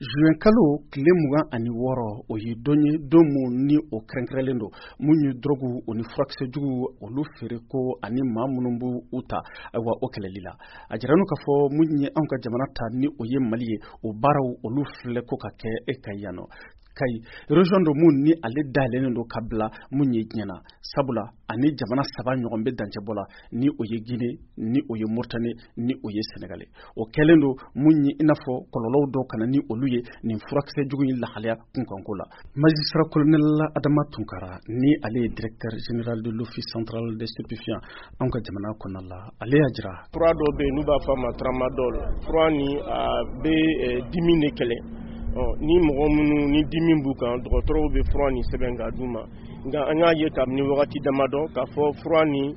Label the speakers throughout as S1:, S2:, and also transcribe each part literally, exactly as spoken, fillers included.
S1: Juin kalo tile mugan ani wɔɔrɔ o ye don ye don min ni o kɛrɛnkɛrɛnlen don mun ye drogue o ni furakisɛjugu olu feere ko ani maa minnu b'u u ta ayiwa o kɛlɛli la a jira n'u k'a fɔ mun ye anw ka jamana ta ni o ye Mali ye o baaraw olu filɛ ko ka kɛ e ka yan nɔ Kayi région do mun ni ale dayɛlɛnnen don ka bila mun ye diɲɛna sabula ani jamana saba ɲɔgɔn bɛ dancɛ bɔ la ni o ye Guinée ni o ye Mauritanie ni o ye Sénégal o kɛlen don mun ye i n'a fɔ kɔlɔlɔw dɔw kana ni olu ye nin furakisɛ jugu in lahalaya kunkanko la magistrat colonel Adama Tunkara ni ale ye directeur général de l'office central des stupéfiants an ka jamana kɔnɔna la ale y'a jira
S2: fura dɔ bɛ yen n'u b'a fɔ a ma tramadol fura ni a bɛ dimi de kɛlɛ ni mɔgɔ minnu ni dimi b'u kan dɔgɔtɔrɔw bɛ fura ni sɛbɛn ka d'u ma nka an y'a ye kabini wagati damadɔ k'a fɔ fura ni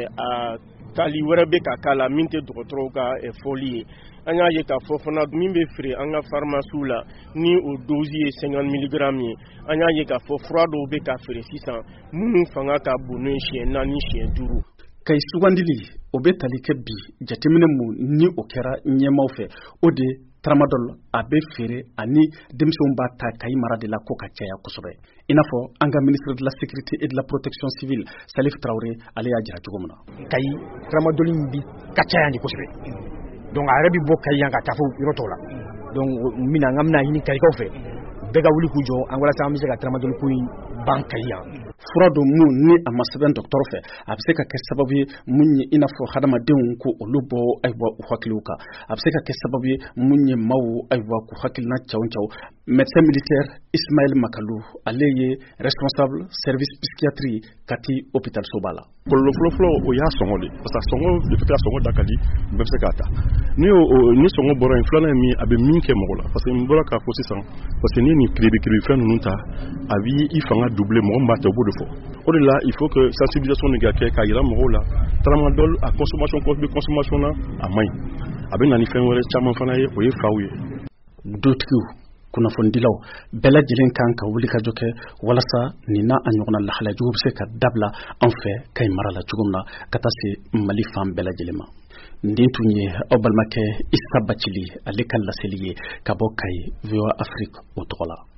S2: a tali wɛrɛ bɛ ka k'a la min tɛ dɔgɔtɔrɔw ka fɔli ye an y'a ye k'a fɔ fana min bɛ feere an ka pharmacies la ni o dose ye cinquante milligrammes ye an y'a ye k'a fɔ fura dɔw bɛ ka feere sisan minnu fanga ka bon n'o ye siɲɛ naani siɲɛ duuru
S1: Kayi sugandili o bɛ tali kɛ bi jateminɛ mun ni o kɛra ɲɛmaw fɛ o de tramadol a bɛ feere ani denmisɛnw b'a ta Kayi mara de la ko ka caya kosɛbɛ i n'a fɔ an ka ministre de la sécurité et de la protection civile Salif Traoré ale y'a jira cogo min na
S3: Kayi tramadol bi ka caya ni kosɛbɛ donc a yɛrɛ bɛ bɔ Kayi yan ka taa fo yɔrɔ tɔw la donc mina an ka mina ɲini Kayikaw fɛ bɛɛ ka wuli k'u jɔ an walasa an bɛ se ka tramadol ko in ban Kayi yan
S1: fura dɔ mun ni a ma sɛbɛn dɔgɔtɔrɔ fɛ a bɛ se ka kɛ sababu ye mun ye i n'a fɔ hadamadenw ko olu bɔ ayiwa u hakiliw kan a bɛ se ka kɛ sababu ye mun ye maaw ayiwa k'u hakilina caw caw médecin militaire Ismaël Makalu ale ye responsable service psychiatrie Kati hôpital Soba la
S4: kɔlɔlɔ fɔlɔfɔlɔ o y'a sɔngɔ de parce que sɔngɔ de fɛ ka sɔngɔ da ka di bɛɛ bɛ se k'a ta ni ni sɔngɔ bɔra yen filanan ye min a bɛ min kɛ mɔgɔ la parce que n bɔra k'a fɔ sisan parce que ni nin kiribikiribi fɛn ninnu ta a b'i i fanga doubler mɔgɔ min b'a ta o b'o de fɔ o de la il faut que sensibilisation de ka kɛ k'a yira mɔgɔw la tramadol a consommation bɛ consommation na a man ɲi a bɛ na ni fɛn wɛrɛ caman fana ye o ye faw ye
S1: dutigiw kunnafonidilaw bɛɛ lajɛlen kan ka wuli ka jɔ kɛ walasa nin n'a a ɲɔgɔnna lahalajugu bɛ se ka dabila an fɛ Kayi mara la cogo min na ka taa se Mali fan bɛɛ lajɛlen ma nin tun ye aw balimakɛ Isa Bacili ale ka laseli ye ka bɔ Kayi V O A Afrique o tɔgɔ la